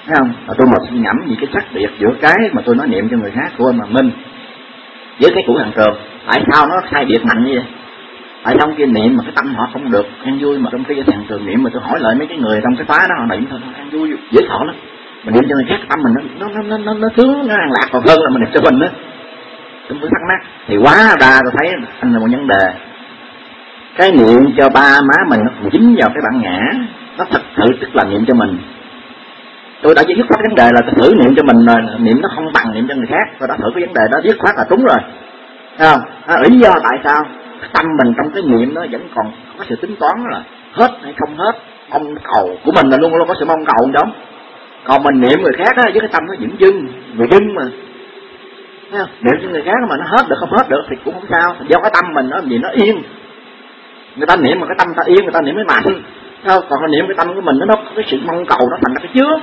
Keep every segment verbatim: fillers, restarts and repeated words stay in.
thấy không? Và tôi một suy ngẫm gì cái khác biệt giữa cái mà tôi nói niệm cho người khác của anh Hoàng Minh với cái của thằng Trường, tại sao nó sai biệt mạnh như vậy? Tại sao kia niệm mà cái tâm họ không được an vui, mà trong khi thằng Trường niệm mà tôi hỏi lại mấy cái người trong cái khóa đó, họ niệm thôi nó an vui dễ thọ lắm. Mình niệm cho người khác tâm mình nó nó nó nó nó sướng, nó an lạc còn hơn là mình niệm cho mình đó. Tôi mới thắc mắc thì quá ra tôi thấy anh là một vấn đề. Cái niệm cho ba má mình nó dính vào cái bản ngã, nó thật sự tức là niệm cho mình. Tôi đã dứt khoát vấn đề là tôi thử niệm cho mình rồi, niệm nó không bằng niệm cho người khác. Tôi đã thử cái vấn đề đó dứt khoát là trúng rồi, thấy không? À, lý do tại sao tâm mình trong cái niệm nó vẫn còn có sự tính toán là hết hay không hết, mong cầu của mình là luôn luôn có sự mong cầu giống. Còn mình niệm người khác á, với cái tâm nó dững dưng, người dưng mà, thấy không? Niệm cho người khác mà nó hết được không hết được thì cũng không sao, do cái tâm mình nó gì nó yên. Người ta niệm mà cái tâm ta yên, người ta niệm mới mạnh. Không, còn cái niệm cái tâm của mình nó có cái sự mong cầu, nó thành ra cái chướng.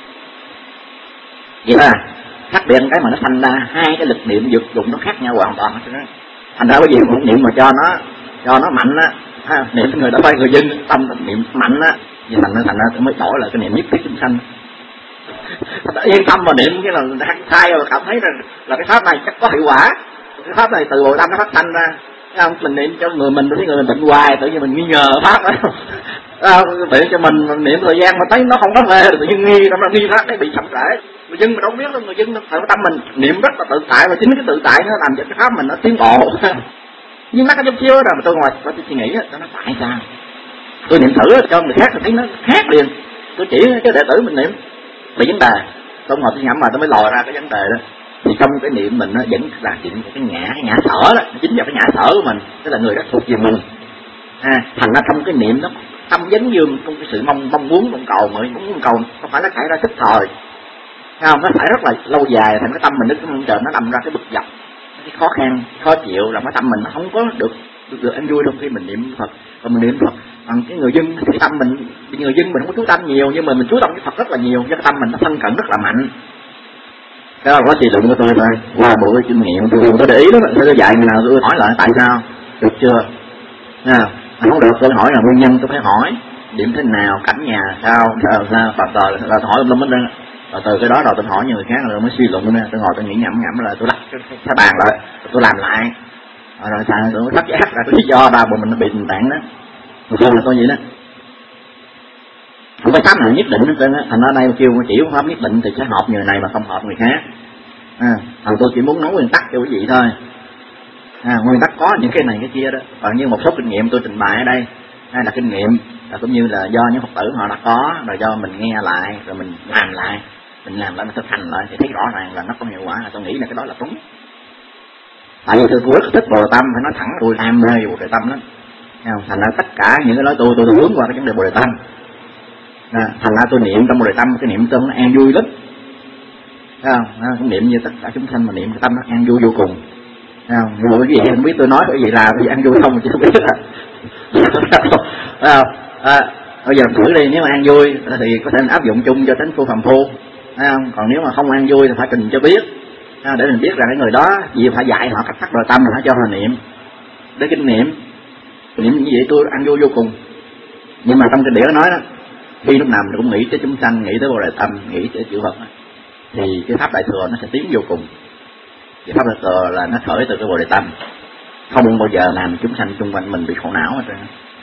Vậy là khác biệt cái mà nó thành ra hai cái lực niệm dược dụng nó khác nhau hoàn toàn. Thành ra cái gì một niệm mà cho nó cho nó mạnh á, ha, niệm người đã quay người dân tâm niệm mạnh á, vậy thành ra thành ra mới đổi lại cái niệm nhất thiết chúng sanh. Yên tâm mà niệm cái là sai rồi, cảm thấy là, là cái pháp này chắc có hiệu quả. Cái pháp này từ Bồ Tát nó phát sanh ra. Không, mình niệm cho người mình, thấy người mình bệnh hoài, tự nhiên mình nghi ngờ pháp đó. À, tự cho mình, mình niệm thời gian mà thấy nó không có về, tự nhiên nghi, nó nghi pháp cái bị chậm trễ. Người dân mình đâu biết đâu, người dân tự tâm mình niệm rất là tự tại, và chính cái tự tại nó làm cho cái pháp mình nó tiến bộ. Nhưng mắc cái chút xíu rồi mà tôi ngồi có suy nghĩ đó, nó tại sao? Tôi niệm thử cho người khác thì thấy nó khác liền. Tôi chỉ cái đệ tử mình niệm bị vấn đề, tôi ngồi tôi ngẫm mà tôi mới lòi ra cái vấn đề đó. Thì trong cái niệm mình nó vẫn là chuyện cái ngã, cái ngã sở đó, nó chính vào cái ngã sở của mình, tức là người đó thuộc về mình. À, thành ra trong cái niệm nó tâm vấn dương trong cái sự mong mong muốn mong cầu, mà muốn mong cầu không phải nó xảy ra tức thời, thấy không? Nó phải rất là lâu dài, thành cái tâm mình nó trời nó nằm ra cái bực dọc, cái khó khăn, khó chịu, là cái tâm mình nó không có được được, được ăn vui trong khi mình niệm Phật. Còn mình niệm Phật bằng cái người dân, cái tâm mình, người dân mình không có chú tâm nhiều, nhưng mà mình chú tâm cái Phật rất là nhiều, cho cái tâm mình nó thân cận rất là mạnh. Cái đó là có suy luận của tôi thôi, qua bộ cái kinh nghiệm tôi không có để ý đó, tôi dạy người nào tôi hỏi lại tại sao, được chưa? Nha, không được tôi hỏi là nguyên nhân tôi phải hỏi, điểm thế nào, cảnh nhà sao, sao sao, bà tờ là tôi hỏi ông Lâm Minh đó, và từ cái đó rồi tôi hỏi nhiều người khác rồi mới suy luận nữa, tôi ngồi tôi nghĩ nhẩm nhẩm là tôi lắc cái, cái, cái bàn lại, tôi làm lại, rồi sao tôi phát giác ra cái lý do ba bộ mình nó bị tình trạng đó, rồi sao là tôi vậy đó. Không phải pháp nào nhất định hết trơn á, thành ra đây kêu chỉ pháp nhất định thì sẽ hợp người này mà không hợp người khác. À, thằng tôi chỉ muốn nói nguyên tắc cho quý vị thôi. À, nguyên tắc có những cái này cái kia đó, còn như một số kinh nghiệm tôi trình bày ở đây, hay là kinh nghiệm là cũng như là do những Phật tử họ đã có, rồi do mình nghe lại, rồi mình làm lại, mình làm lại mình thực hành lại thì thấy rõ ràng là nó có hiệu quả, là tôi nghĩ là cái đó là đúng. Tại vì tôi rất thích Bồ Đề Tâm, phải nói thẳng tôi am mê Bồ Đề Tâm lắm. Thành ra tất cả những cái nói tôi tôi, tôi hướng qua cái vấn đề Bồ Đề Tâm. À, thành ra tôi niệm trong Bồ Đề Tâm cái niệm tâm nó an vui lắm, thấy không? À, cũng niệm như tất cả chúng sanh mà niệm cái tâm nó an vui vô cùng, thấy không? Nhưng mà cái gì không biết tôi nói cái gì là cái gì an vui không chứ không biết à. Thấy không? À, bây giờ thử đi, nếu mà an vui thì có thể áp dụng chung cho tánh phu phàm phu, thấy không? Còn nếu mà không an vui thì phải trình cho biết, à, để mình biết rằng cái người đó gì phải dạy họ cách phát Bồ Đề Tâm, phải cho họ niệm để kinh nghiệm niệm như vậy tôi an vui vô cùng. Nhưng mà trong cái đĩa nói đó, khi lúc nào mình cũng nghĩ tới chúng sanh, nghĩ tới Bồ Đề Tâm, nghĩ tới chữ Phật, thì cái pháp Đại Thừa nó sẽ tiến vô cùng. Cái pháp Đại Thừa là nó khởi từ cái Bồ Đề Tâm, không bao giờ làm chúng sanh xung quanh mình bị khổ não hết trơn.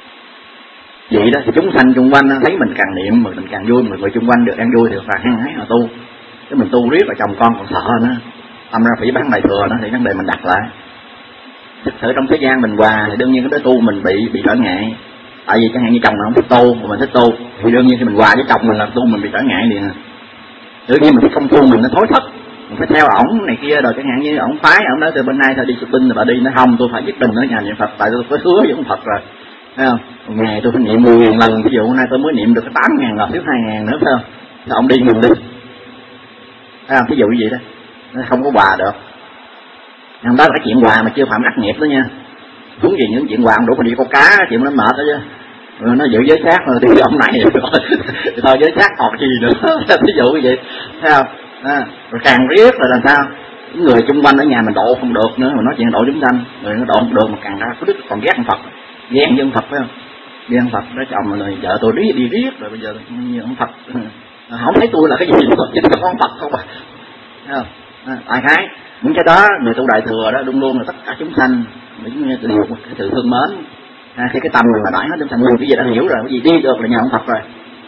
Vậy đó thì chúng sanh xung quanh thấy mình càng niệm mình càng vui, người người xung quanh được ăn vui thì phải hăng hái họ tu. Chứ mình tu riết là chồng con còn sợ nữa, tâm ra phỉ bán Đại Thừa đó thì vấn đề mình đặt lại. Thực sự trong thế gian mình hòa thì đương nhiên cái đối tu mình bị bị trở ngại. Tại vì chẳng hạn như chồng mình không thích tu, mà mình thích tu, thì đương nhiên khi mình hòa với chồng mình làm tu mình bị trở ngại liền. Tự nhiên mình thích không tu mình nó thối thất, mình phải theo ổng này kia, rồi chẳng hạn như ổng phái, ổng nói từ bên nay thôi đi shopping rồi bà đi, nó không, tôi phải nhất định ở nhà niệm Phật, tại tôi có hứa với ông Phật rồi, thấy không? Ngày tôi phải niệm mười ngàn lần, ví dụ hôm nay tôi mới niệm được cái tám ngàn lần, thiếu hai ngàn nữa, phải không? Thì ông đi ngừng đi, thấy không? Ví dụ như vậy đó, nó không có hòa được. Hôm đó là cái chuyện hòa mà chưa phạm ác nghiệp đó nha. Đúng gì những chuyện hòa không đủ mà đi câu cá, chuyện nó mệt đó chứ. Rồi nó giữ giới xác rồi thì ông này rồi thôi giới xác còn gì nữa. Ví dụ như vậy, thấy không? À, rồi càng riết là làm sao những người xung quanh ở nhà mình độ không được nữa, mà nói chuyện độ chúng sanh rồi nó độ không được mà càng ra có đức còn ghét ông Phật, ghen với ông Phật, phải không? Ghen Phật đó chồng rồi vợ tôi đi đi riết rồi bây giờ như ông Phật không thấy tôi là cái gì mà chính là con Phật không à. À, ai khái những cái đó người tu đại thừa đó luôn luôn là tất cả chúng sanh những điều cái sự thương mến. À, khi cái tâm mình mà đãi hết chúng sanh người cái gì đã hiểu rồi, cái gì đi được là nhờ ông Phật rồi.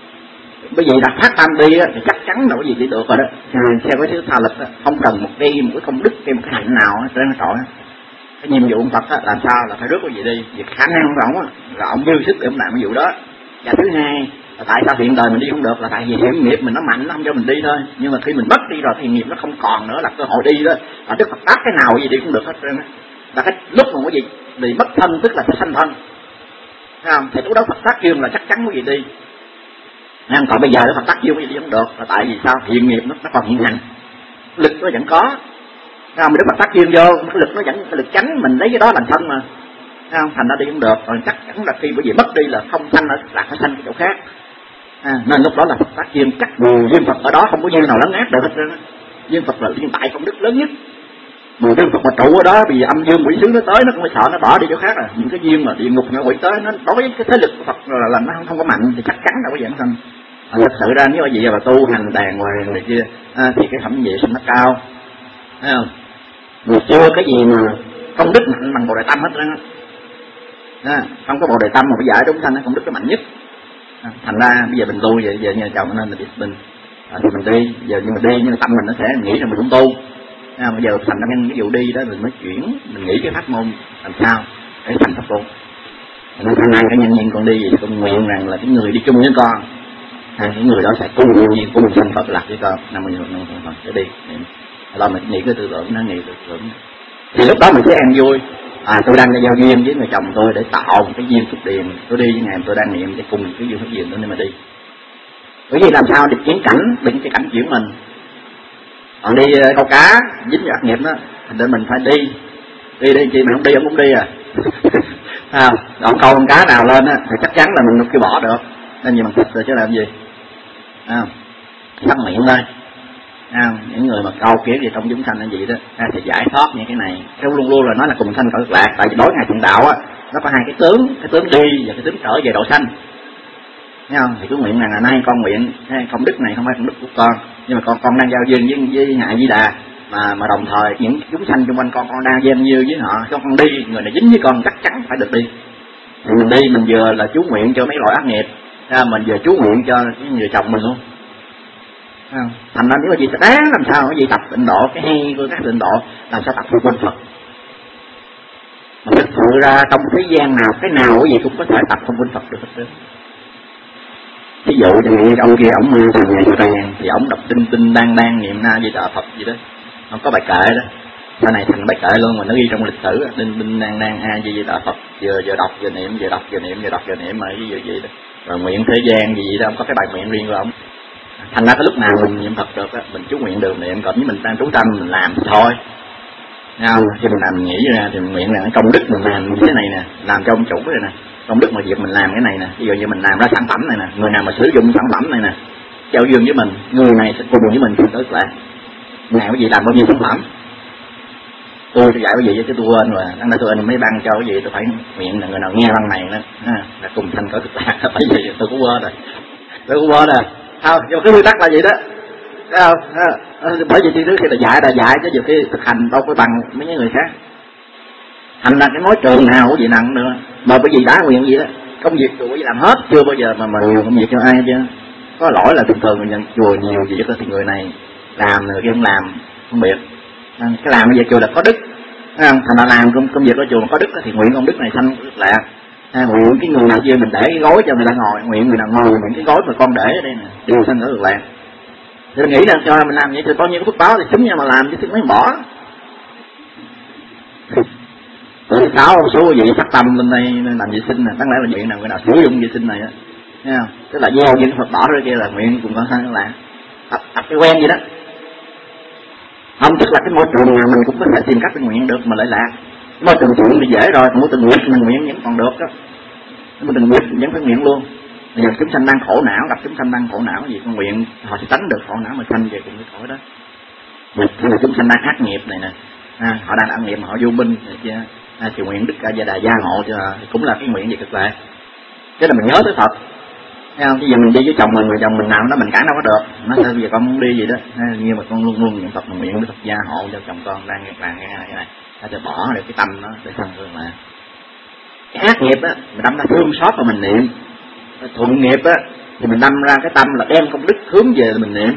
Bởi vì đặt phát tâm đi á, thì chắc chắn là cái gì đi được rồi đó. Theo cái thứ tha lịch đó, không cần một cái một cái công đức cái một cái hạnh nào hết trơn trọi. Cái nhiệm vụ ông Phật á, làm sao là phải rước cái gì đi, việc khả năng của ông á, là ông dư sức để ông làm cái vụ đó. Và thứ hai là tại sao hiện đời mình đi không được là tại vì hiểm nghiệp mình nó mạnh nó không cho mình đi thôi. Nhưng mà khi mình mất đi rồi thì nghiệp nó không còn nữa, là cơ hội đi đó. Là Đức Phật tác cái nào cái gì đi cũng được hết trơn á. Là cái lúc mà cái gì bị mất thân tức là phải sanh thân. Thấy không? Thì lúc đó Phật tác dương là chắc chắn cái gì đi. Nên còn bây giờ Phật tác dương cái gì không được là tại vì sao? Hiện nghiệp nó, nó còn hiện hành, lực nó vẫn có. Thấy không? Đức Phật tác dương vô, cái lực nó vẫn cái lực chánh mình lấy cái đó làm thân mà. Thấy không? Thành ra đi không được, còn chắc chắn là khi bởi vì mất đi là không sanh ở là phải sanh cái chỗ khác. À, nên lúc đó là Phật tác dương chắc mười duyên Phật ở đó không có duyên nào lấn át được hết trơn. Duyên Phật là duyên tại công đức lớn nhất. Mười duyên Phật mà trụ ở đó, vì âm dương quỷ sứ nó tới nó cũng phải sợ nó bỏ đi chỗ khác à. Những cái duyên mà địa ngục nó quỷ tới nó đối với cái thế lực của Phật là, là nó không, không có mạnh thì chắc chắn là có giảng sanh. À, thật sự ra nếu gì mà tu hành đàng hoàng này kia à, thì cái phẩm vị sinh nó cao. Thấy không? Người chưa cái gì mà công đức mạnh bằng Bồ Đề Tâm hết trơn á. À, không có Bồ Đề Tâm mà phải giải chúng sanh công đức nó mạnh nhất. À, thành ra bây giờ mình tu vậy giờ nhờ chồng nên mình đi mình à, thì mình đi giờ nhưng mà đi nhưng mà tâm mình nó sẽ nghĩ là mình không tu. À, bây giờ thành ra nhân cái vụ đi đó mình mới chuyển mình nghĩ cái pháp môn làm sao để thành pháp tu. Nên thằng này cái nhân viên con đi gì con nguyện rằng là cái người đi chung với con, à, cái người đó sẽ cùng nguyện của mình sanh Phật lạc với con năm mươi năm Phật sẽ đi. Là mình nghĩ cái tư tưởng nó nghĩ tư tưởng thì lúc đó mình sẽ ăn vui. À, tôi đang giao duyên với người chồng tôi để tạo một cái duyên phúc điền, tôi đi với ngày tôi đang niệm để cùng cái duyên phúc điền đó nên mà đi. Bởi vì làm sao được chuyển cảnh, đừng cái cảnh chuyển mình. Còn đi câu cá dính vào ác nghiệp đó, thành ra mình phải đi, đi đi chi mà không đi ông cũng đi à. À, ông câu con cá nào lên á thì chắc chắn là mình kêu bỏ được, nên gì bằng thịt rồi chứ làm gì. À, sắc miệng thôi. À, những người mà câu kiếm gì trong chúng sanh là gì đó à, thì giải thoát những cái này theo luôn luôn là nói là cùng sanh cõi cực lạc. Tại vì đối ngày thiện đạo á nó có hai cái tướng, cái tướng đi và cái tướng trở về độ sanh. Thấy không? Thì cứ nguyện rằng là nay con nguyện công đức này không phải công đức của con, nhưng mà con con đang giao duyên với với Ngài Di Đà mà mà đồng thời những chúng sanh xung quanh con con đang gian như với họ, cho con đi người này dính với con chắc chắn phải được đi. Thì mình đi mình vừa là chú nguyện cho mấy loại ác nghiệp, à, mình vừa chú nguyện cho cái người chồng mình luôn. Không? Thành ra nếu mà gì đáng làm sao cái gì tập tịnh độ, cái hay của các tịnh độ làm sao tập thuộc quanh Phật. Mà thực sự ra trong thế gian nào cái nào cái gì cũng có thể tập thuộc quanh Phật được hết. Ví dụ như ông kia ông thằng nhà chùa Tràng thì ông đọc tinh tinh đang đang niệm na Di Đà Phật gì đó, ông có bài kệ đó. Sau này thành bài kệ luôn mà nó ghi trong lịch sử tinh tinh đang đang a Di Đà Phật, vừa vừa đọc vừa niệm vừa đọc vừa niệm vừa đọc vừa niệm mà cái gì vậy đó. Rồi nguyện thế gian gì vậy đó, ông có cái bài nguyện riêng của ông. Thành ra cái lúc nào mình niệm Phật được á, mình chú nguyện được niệm, còn nếu mình đang trú tâm mình làm thì thôi. Nghe không? Khi mình làm mình nghĩ ra thì mình nguyện là cái công đức mình làm như thế này nè, làm cho ông chủ này nè, công đức mà việc mình làm cái này nè, ví dụ như mình làm ra sản phẩm này nè, người nào mà sử dụng sản phẩm này nè, giao dương với mình, người này sẽ cùng với mình thì tới lại. Ngày cái gì làm bao nhiêu sản phẩm? Tôi dạy cái gì chứ tôi quên rồi, đang là tôi anh mới đăng cho cái gì tôi phải nguyện là người nào nghe băng này nữa, ha, là cùng thành có cực lạc, phải gì tôi cũng quên rồi, tôi cũng quên rồi. Không, nhưng mà cái quy tắc là gì đó, thấy không? À, bởi vì trước khi là dạy là dạy chứ nhiều khi thực hành đâu có bằng mấy người khác. Thành ra cái nói trường nào cũng gì nặng nữa, mà bởi vì đã nguyện gì đó, công việc tôi làm hết chưa bao giờ mà mà công việc cho ai chứ. Có lỗi là thường thường mình nhận chùa nhiều gì đó thì người này làm người kia không làm, không biết. À, cái làm bây giờ chùa là có đức, thấy không? Thành ra làm công công việc ở chùa mà có đức thì nguyện công đức này sanh đức lạc. À, nguyện cái người nào kia mình để cái gối cho người ta ngồi, nguyện người nào ngồi nguyện cái gối mà con để ở đây nè, đều sanh được lạc. Thì nghĩ là cho mình làm vậy thì bao nhiêu phước báo thì xứng nhau mà làm chứ xứng mấy bỏ. Rồi sáu số vị phát tâm bên đây làm vệ sinh nè, đáng lẽ là chuyện nào người nào sử dụng vệ sinh này á, thấy không? Tức là gieo những Phật đỏ ra kia là nguyện cùng con sanh được lạc. Tập tập cái quen vậy đó. Không, tức là cái môi trường nào mình cũng có thể tìm cách để nguyện được mà lại lạc. Môi trường chuyện thì dễ rồi, môi trường nguyện mình nguyện vẫn còn được đó. Môi trường nguyện vẫn phải nguyện luôn. Bây giờ chúng sanh đang khổ não, gặp chúng sanh đang khổ não gì con nguyện họ sẽ tránh được khổ não mà sanh về cùng cái khổ đó. Hay là chúng sanh đang ác nghiệp này nè, à, họ đang ác nghiệp mà họ vô minh này kia, à, thì nguyện Đức A Di Đà gia hộ cho cũng là cái nguyện gì cực lạc. Chứ là mình nhớ tới Phật, Thấy không? Bây giờ mình đi với chồng mình, người chồng mình nào nó mình cản đâu có được. Nó sao bây giờ con muốn đi gì đó, nhưng mà con luôn luôn niệm Phật mình nguyện với Phật gia hộ cho chồng con đang nghe làm nghe này này, ta sẽ bỏ được cái tâm nó để thân thương lại. Cái ác nghiệp á, mình đâm ra thương xót và mình niệm. Thuận nghiệp á, thì mình đâm ra cái tâm là đem công đức hướng về là mình niệm.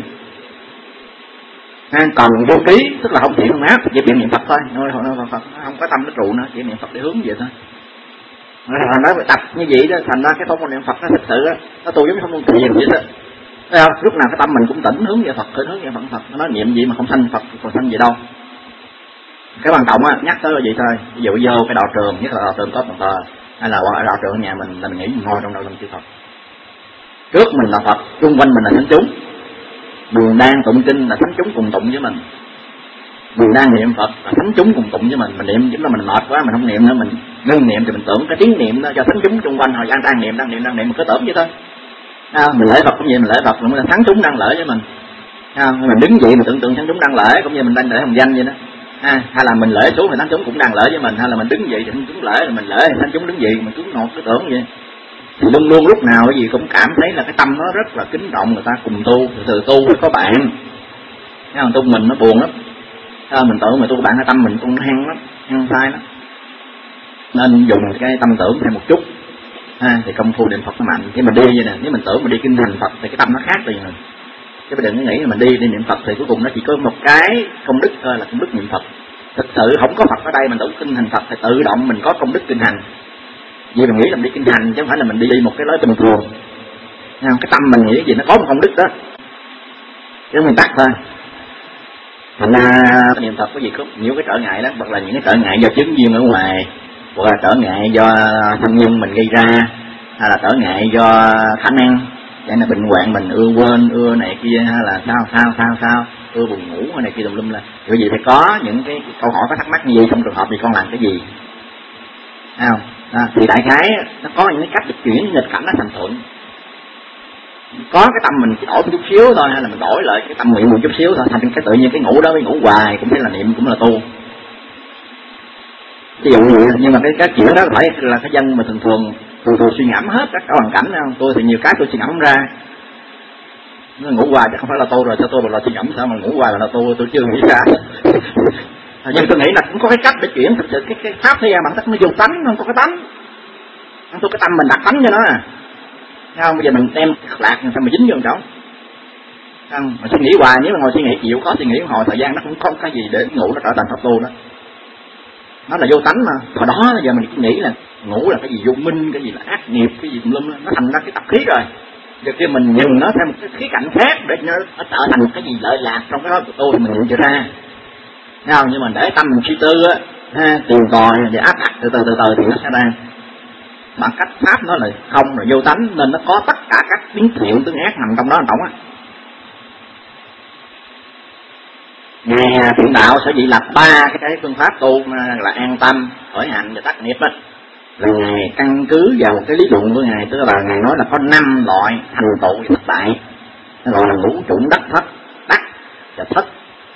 Còn vô ký tức là không thiện không ác, chỉ niệm Phật thôi, không có tâm nó trụ nữa, chỉ niệm Phật để hướng về thôi. Nó nói tập như vậy đó, thành ra cái pháp môn niệm Phật nó thực sự á, nó tu giống như pháp môn thiền vậy đó. Thấy không? Lúc nào cái tâm mình cũng tỉnh hướng về Phật, khởi hướng về Phật Phật, nó nói niệm gì mà không sanh Phật, còn sanh gì đâu. Cái quan trọng á, nhắc tới là gì thôi. Ví dụ vô cái đạo trường, nhất là đạo trường có một tờ, hay là qua đạo trường ở nhà mình là mình nghĩ mình ngồi trong đạo trường chư Phật. Trước mình là Phật, xung quanh mình là thánh chúng. Mình đang tụng kinh là thánh chúng cùng tụng với mình. Mình đang niệm Phật là thánh chúng cùng tụng với mình. Mình niệm chính là mình mệt quá mình không niệm nữa, mình ngưng niệm thì mình tưởng cái tiếng niệm đó cho thánh chúng xung quanh họ đang đang niệm đang niệm đang niệm mình cứ tưởng vậy thôi. À, mình lễ Phật cũng vậy, mình lễ Phật là thánh chúng đang lễ với mình. À, mình đứng dậy mình tưởng tượng thánh chúng đang lễ, cũng như mình đang lễ hồng danh vậy đó. À, hay là mình lễ xuống thì thánh chúng cũng đang lễ với mình, hay là mình đứng dậy thì thánh chúng lễ, rồi mình lễ thì thánh chúng đứng dậy, mình cứ ngột cứ tưởng vậy. Thì luôn luôn lúc nào cái gì cũng cảm thấy là cái tâm nó rất là kính trọng, người ta cùng tu, từ tu có bạn. Cái tu mình nó buồn lắm. À, mình tưởng mà tu bạn cái tâm mình cũng hăng lắm, hăng sai lắm. Nên dùng cái tâm tưởng thêm một chút. À, thì công phu niệm Phật nó mạnh. Khi mình đi vậy nè, nếu mình tưởng mình đi kinh hành Phật thì cái tâm nó khác rồi. Chứ đừng có nghĩ là mình đi đi niệm Phật thì cuối cùng nó chỉ có một cái công đức thôi là công đức niệm Phật. Thực sự không có Phật ở đây mình tưởng kinh hành Phật thì tự động mình có công đức kinh hành. Vì mình nghĩ là mình đi kinh hành chứ không phải là mình đi một cái lối bình thường. Cái tâm mình nghĩ gì nó có một công đức đó, chứ mình tắt thôi. Thành ra niệm Phật có gì có nhiều cái trở ngại lắm, hoặc là những cái trở ngại do chứng duyên ở ngoài, hoặc là trở ngại do thân nhân mình gây ra, hay là trở ngại do khả năng, vậy là bệnh hoạn mình ưa quên, ưa này kia, hay là sao sao sao sao, ưa buồn ngủ hay này kia tùm lum là, kiểu gì phải có những cái câu hỏi có thắc mắc như vậy, trong trường hợp thì con làm cái gì, thấy không? À, thì đại khái nó có những cái cách được chuyển nghịch cảnh nó thành thuận. Có cái tâm mình đổi một chút xíu thôi, hay là mình đổi lại cái tâm nguyện một chút xíu thôi, thành cái tự nhiên cái ngủ đó mới ngủ hoài cũng thấy là niệm cũng là tu. Ví dụ như nhưng mà cái cái chuyện đó phải là cái dân mà thường thường thường thường suy ngẫm hết các hoàn cảnh không? Tôi thì nhiều cái tôi suy ngẫm không ra. Nó ngủ hoài chứ không phải là tu rồi, cho tôi là suy ngẫm sao mà ngủ hoài là tu, tôi chưa nghĩ ra. Nhưng tôi nghĩ là cũng có cái cách để chuyển thực sự cái cái pháp thế gian bản chất nó vô tánh, không có cái tánh. Không có cái tâm mình đặt tánh cho nó à. Không, bây giờ mình đem lạc sao mà dính vô chỗ. Không, mà suy nghĩ hoài, nếu mà ngồi suy nghĩ chịu khó suy nghĩ hồi thời gian nó cũng không có gì để ngủ nó trở thành pháp tu đó. Nó là vô tánh mà. Hồi đó giờ mình cứ nghĩ là ngủ là cái gì vô minh, cái gì là ác nghiệp, cái gì tùm lum, nó thành ra cái tập khí rồi. Giờ khi mình nhìn nó theo một cái khía cạnh khác để nó, nó trở thành một cái gì lợi lạc trong cái đó của tôi thì mình nhận chưa ra. Thấy không? Nhưng mà để tâm mình suy tư á, ha, tìm tòi để áp đặt từ từ từ từ thì nó sẽ ra. Bằng cách pháp nó là không là vô tánh nên nó có tất cả các biến thiện tương ác nằm trong đó tổng á. Ngài Thiện Đạo sở dĩ lập ba cái, cái phương pháp tu là an tâm, khởi hạnh và tắc nghiệp á, là Ngài căn cứ vào cái lý luận của Ngài, tức là Ngài nói là có năm loại thành tựu và thất bại, nó gọi là ngũ chủng đắc thất, đắc và thất.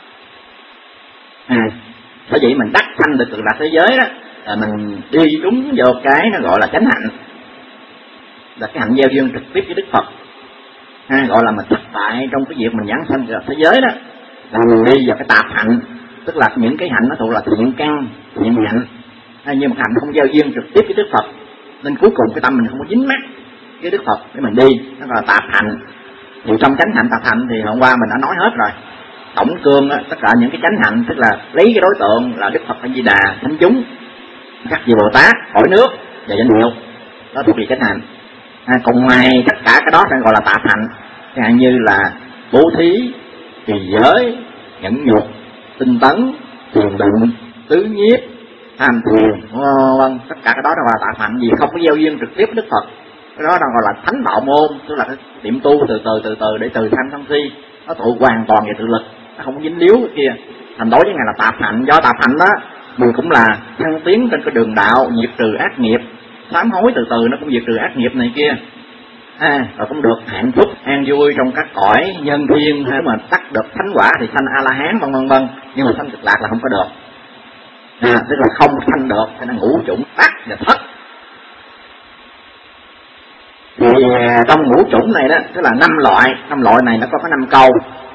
À, sở dĩ mình đắc thanh được từ lạc thế giới đó là mình đi đúng vào cái nó gọi là chánh hạnh, là cái hạnh gieo duyên trực tiếp với Đức Phật. À, gọi là mình thất bại trong cái việc mình giảng sanh lạc thế giới đó là mình đi vào cái tạp hạnh, tức là những cái hạnh nó thuộc là thiện căn, thiện hạnh, à, nhưng mà hạnh không gieo duyên trực tiếp với Đức Phật, nên cuối cùng cái tâm mình không có dính mắc với Đức Phật để mình đi, nó gọi là tạp hạnh. Thì trong chánh hạnh tạp hạnh thì hôm qua mình đã nói hết rồi. Tổng cương á, tất cả những cái chánh hạnh tức là lấy cái đối tượng là Đức Phật A Di Đà, thánh chúng, các vị Bồ Tát, cõi nước và danh hiệu, đó thuộc về chánh hạnh. À, còn ngoài tất cả cái đó sẽ gọi là tạp hạnh, chẳng hạn như là bố thí, trì giới, nhẫn nhục, tinh tấn, thiền định, tứ nhiếp, tham thiền, vân, tất cả cái đó là tạp hạnh, vì không có gieo duyên trực tiếp với Đức Phật. Cái đó là gọi là thánh đạo môn, tức là cái tiệm tu từ từ từ từ để từ thanh sân si, nó tụ hoàn toàn về tự lực, nó không có dính líu cái kia. Thành đối với Ngài là tạp hạnh, do tạp hạnh đó mình cũng là thăng tiến trên cái đường đạo, diệt trừ ác nghiệp, sám hối từ từ nó cũng diệt trừ ác nghiệp này kia. À, rồi cũng được hạnh phúc an vui trong các cõi nhân thiên, hay mà tắt được thánh quả thì sanh A La Hán vân vân vân, nhưng mà sanh cực lạc là không có được. À, tức là không sanh được, cho nên ngũ chủng tắc và thất. Thì trong ngũ chủng này đó, tức là năm loại, năm loại này nó có có năm câu.